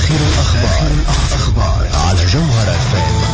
آخر الأخبار على جوهرة FM.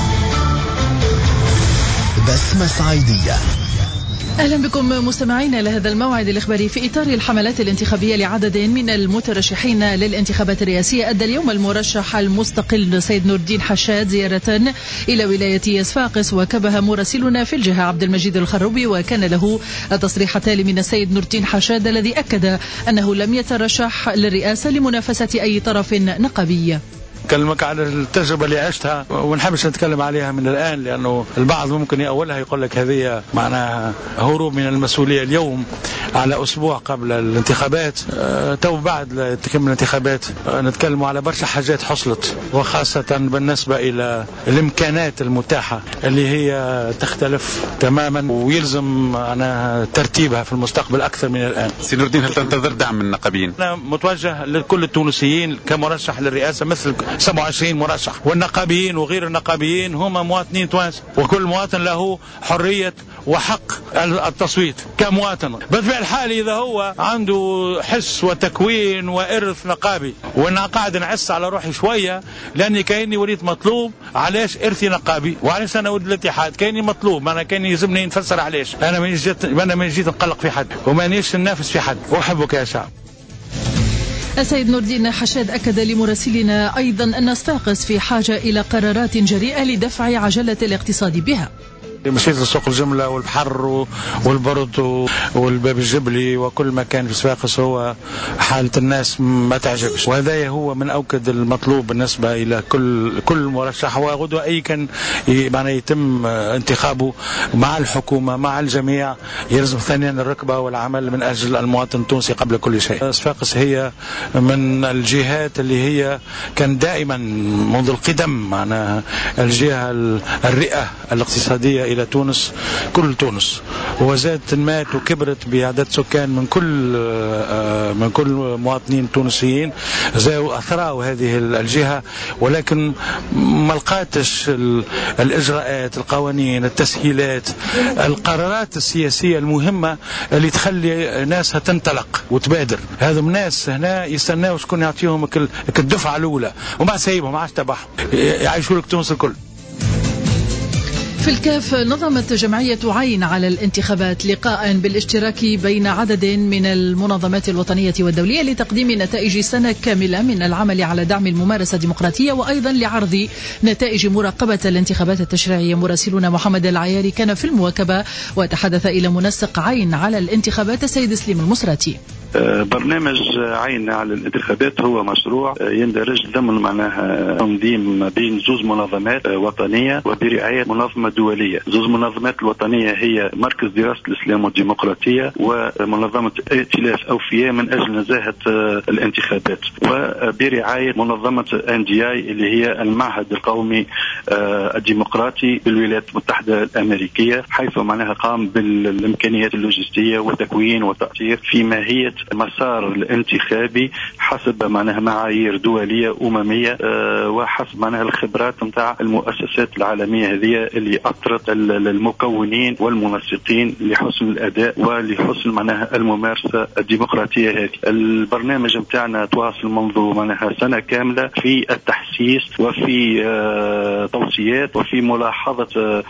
بسمة صعيدية. أهلا بكم مستمعينا لهذا الموعد الإخباري في إطار الحملات الانتخابية لعدد من المترشحين للانتخابات الرئاسية. أدى اليوم المرشح المستقل سيد نور الدين حشاد زيارة إلى ولاية صفاقس، وكبها مراسلنا في الجهة عبد المجيد الخروبي، وكان له التصريح التالي من السيد نور الدين حشاد الذي أكد أنه لم يترشح للرئاسة لمنافسة أي طرف نقابي. أكلمك على التجربة اللي عشتها ونحبش نتكلم عليها من الآن، لأنه البعض ممكن يأولها يقول لك هذه معناها هروب من المسؤولية. اليوم على أسبوع قبل الانتخابات، تو بعد تكمل الانتخابات نتكلم على برشا حاجات حصلت، وخاصة بالنسبة إلى الإمكانات المتاحة اللي هي تختلف تماما ويلزم أنا ترتيبها في المستقبل أكثر من الآن. سي نور الدين، هل تنتظر دعم من النقابيين؟ أنا متوجه لكل التونسيين كمرشح للرئاسة مثل 27 مرشح، والنقابيين وغير النقابيين هم مواطنين توانسة، وكل مواطن له حرية وحق التصويت كمواطن. بطبيعة الحال إذا هو عنده حس وتكوين وإرث نقابي، وأنا قاعد نعس على روحي شوية لأني كأني وليت مطلوب علاش إرثي نقابي وعلاش أنا ولد الاتحاد، كأني مطلوب، أنا كأني يلزمني نفسر علاش أنا ما جيت نقلق في حد ومانيش ننافس في حد، وأحبك يا شعب. السيد نور الدين حشاد أكد لمراسلنا أيضا أن صفاقس في حاجة إلى قرارات جريئة لدفع عجلة الاقتصاد بها. مشيت لسوق الجملة والبحر والبرد والباب الجبلي وكل مكان في صفاقس، هو حالة الناس ما تعجبش، وهذا هو من أوكد المطلوب بالنسبة إلى كل مرشح. وغدوة أي كان معنى يتم انتخابه مع الحكومة مع الجميع يلزم ثانيا الركبة والعمل من أجل المواطن التونسي قبل كل شيء. صفاقس هي من الجهات اللي هي كان دائما منذ القدم معناها الجهة الرئة الاقتصادية إلى تونس، كل تونس، وزادت مات وكبرت بعدد سكان من كل مواطنين تونسيين زاو أثروا هذه الجهة، ولكن ما لقاتش الإجراءات، القوانين، التسهيلات، القرارات السياسية المهمة اللي تخلي ناسها تنطلق وتبادر. هذا الناس هنا يستناوا شكون يعطيهم الدفعة الأولى وما سايبهم عاش تبعهم يعيشوا لك تونس الكل. في الكاف نظمت جمعية عين على الانتخابات لقاء بالاشتراك بين عدد من المنظمات الوطنية والدولية لتقديم نتائج سنة كاملة من العمل على دعم الممارسة الديمقراطية، وأيضا لعرض نتائج مراقبة الانتخابات التشريعية. مراسلنا محمد العياري كان في المواكبة وتحدث إلى منسق عين على الانتخابات السيد سليم المصراتي. برنامج عين على الانتخابات هو مشروع يندرج ضمن معناها تنظيم بين زوز منظمات وطنية وبرعاية منظمة دولية. زوز منظمات الوطنية هي مركز دراسة الإسلام والديمقراطية ومنظمة ائتلاف أوفياء من أجل نزاهة الانتخابات، وبرعاية منظمة NDI اللي هي المعهد القومي الديمقراطي بالولايات المتحدة الأمريكية، حيث معناها قام بالإمكانيات اللوجستية وتكوين وتأطير في ماهية مسار الانتخابي حسب معناها معايير دولية أممية وحسب معناها الخبرات متاع المؤسسات العالمية هذه اللي أطرت المكونين والمنسقين لحسن الأداء ولحسن معناها الممارسة الديمقراطية هذه. البرنامج متاعنا تواصل منذ معناها سنة كاملة في التحسيس وفي توصيات وفي ملاحظة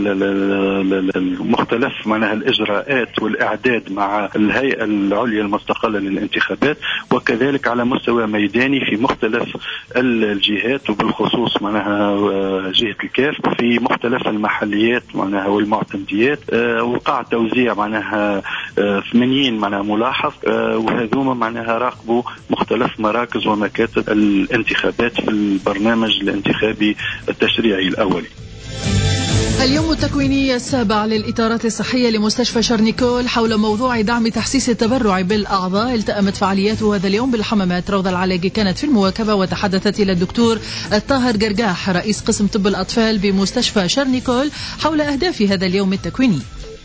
المختلف معناها الإجراءات والإعداد مع الهيئة العليا المستقلة للانتخابات، وكذلك على مستوى ميداني في مختلف الجهات وبالخصوص معناها جهة الكاف في مختلف المحليات معناها والمعتمديات. وقع توزيع معناها 80 معناها ملاحظ، وهذوما معناها راقبوا مختلف مراكز ومكاتب الانتخابات في البرنامج الانتخابي التشريعي الأولي. اليوم التكويني السابع للإطارات الصحية لمستشفى شارنيكول حول موضوع دعم تحسيس التبرع بالأعضاء التأمت فعالياته هذا اليوم بالحمامات. روضة العلاقي كانت في المواكبة وتحدثت إلى الدكتور الطاهر قرقاح رئيس قسم طب الأطفال بمستشفى شارنيكول حول أهداف هذا اليوم التكويني.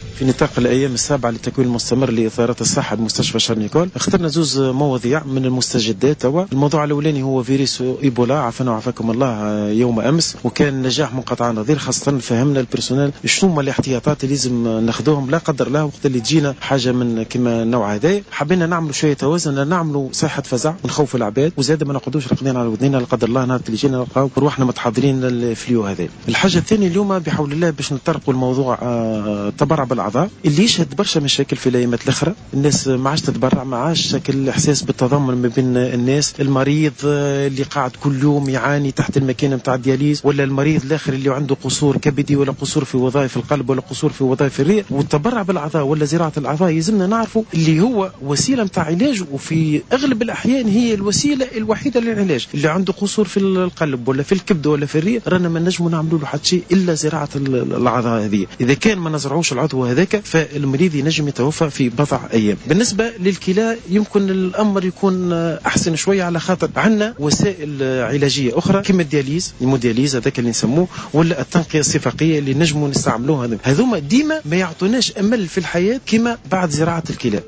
في نطاق الأيام السابعة للتكوين المستمر لإثارات الصحة بمستشفى شارنيكول. اخترنا زوز مواضيع من المستجدات. الموضوع الأولاني هو فيروس إيبولا، عافانا وعافاكم الله، يوم أمس، وكان نجاح منقطع النظير، خاصة فهمنا البرسونال شنو هما الاحتياطات اللي لازم ناخذوهم لا قدر الله وقت اللي تجينا حاجة من كما النوع هذا. حبينا نعملوا شوية توازن، نعملوا صحة فزع ونخوف العباد، وزاد ما نقعدوش رقدين على ودنينا لا قدر الله نهار اللي جينا نلقاو روحنا متحضرين للفليو هذا. الحاجة الثانية اليوم بحول الله باش نطرقوا الموضوع تبرع بالأعضاء اللي يشهد برشا مشاكل في الأيامات الأخرى. الناس ما عادش تتبرع، ما عادش شكل إحساس بالتضامن ما بين الناس. المريض اللي قاعد كل يوم يعاني تحت الماكينة متاع الدياليز، ولا المريض الآخر اللي عنده قصور كبدي ولا قصور في وظائف القلب ولا قصور في وظائف الرئة. والتبرع بالأعضاء ولا زراعة الأعضاء يلزمنا نعرفوا اللي هو وسيلة متاع علاج، وفي أغلب الأحيان هي الوسيلة الوحيدة للعلاج. اللي عنده قصور في القلب ولا في الكبد ولا في الرئة رانا ما نجموا نعملوا له حتى شيء إلا زراعة الأعضاء هذه. إذا كان ما نزرعوش العضو هذاك فالمريض ينجم يتوفى في بضع أيام. بالنسبة للكلى يمكن الأمر يكون أحسن شوية، على خاطر عندنا وسائل علاجية أخرى كما الدياليز، المودياليز هذاك اللي نسموه، ولا التنقية الصفاقية اللي نجموا نستعملوها. هذوما ديما ما يعطوناش أمل في الحياة كما بعد زراعة الكلى.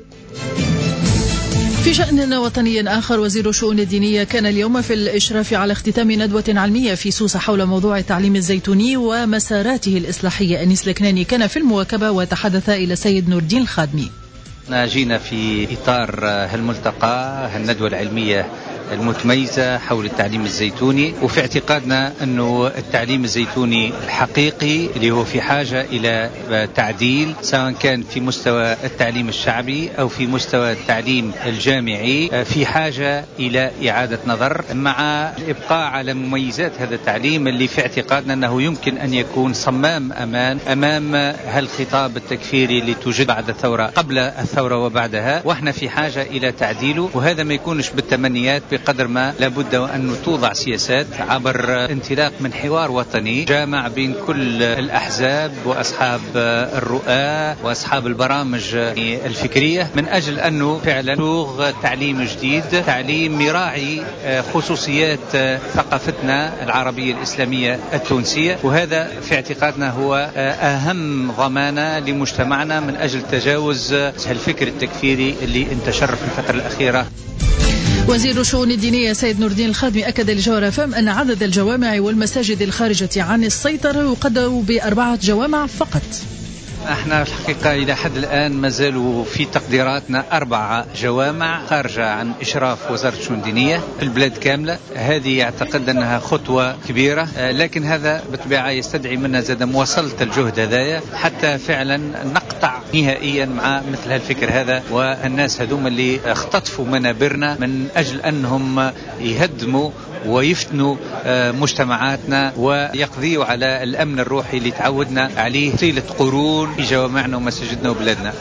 في شأن وطني آخر، وزير الشؤون الدينية كان اليوم في الإشراف على اختتام ندوة علمية في سوسة حول موضوع التعليم الزيتوني ومساراته الإصلاحية. أنيس الكناني كان في المواكبة وتحدث إلى السيد نور الدين الخادمي. جينا في إطار هالملتقى هالندوة العلمية المتميزة حول التعليم الزيتوني، وفي اعتقادنا أنه التعليم الزيتوني الحقيقي اللي هو في حاجة إلى تعديل، سواء كان في مستوى التعليم الشعبي أو في مستوى التعليم الجامعي، في حاجة إلى إعادة نظر مع الإبقاء على مميزات هذا التعليم اللي في اعتقادنا أنه يمكن أن يكون صمام أمام هالخطاب التكفيري اللي توجد بعد الثورة، قبل الثورة وبعدها، وإحنا في حاجة إلى تعديله. وهذا ما يكونش بالتمنيات بقدر ما لابد أن توضع سياسات عبر انطلاق من حوار وطني جامع بين كل الأحزاب وأصحاب الرؤى وأصحاب البرامج الفكرية، من أجل أنه فعلا نصوغ تعليم جديد، تعليم يراعي خصوصيات ثقافتنا العربية الإسلامية التونسية. وهذا في اعتقادنا هو أهم ضمانة لمجتمعنا من أجل تجاوز الفكر التكفيري اللي انتشر في الفترة الأخيرة. وزير الشؤون الدينية سيد نور الدين الخادمي أكد لجوهر FM أن عدد الجوامع والمساجد الخارجة عن السيطرة يقدر ب4 جوامع فقط. احنا الحقيقة إلى حد الآن ما زالوا في تقديراتنا 4 جوامع خارجة عن إشراف وزارة الشؤون الدينية في البلاد كاملة. هذه أعتقد أنها خطوة كبيرة، لكن هذا بالطبيعة يستدعي منا زاد مواصلة الجهد هذايا حتى فعلا نقطع نهائيا مع مثل هالفكر هذا، والناس هذوم اللي اختطفوا منابرنا من أجل أنهم يهدموا ويفتنوا مجتمعاتنا ويقضيوا على الأمن الروحي اللي تعودنا عليه طيلة قرون في جوامعنا ومساجدنا وبلادنا.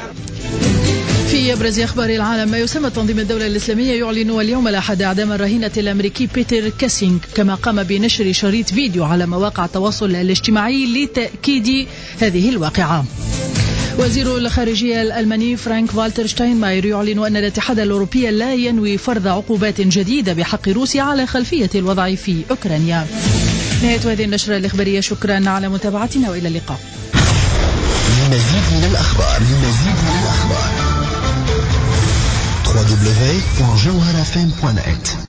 في أبرز أخبار العالم، ما يسمى تنظيم الدولة الإسلامية يعلن اليوم الأحد إعدام الرهينة الأمريكي بيتر كاسينغ، كما قام بنشر شريط فيديو على مواقع التواصل الاجتماعي لتأكيد هذه الواقعة. وزير الخارجية الألماني فرانك فالتر شتاينماير يعلن أن الاتحاد الأوروبي لا ينوي فرض عقوبات جديدة بحق روسيا على خلفية الوضع في أوكرانيا. نهاية هذه النشرة الإخبارية، شكرا على متابعتنا وإلى اللقاء. مزيد من الأخبار www.jawharafm.net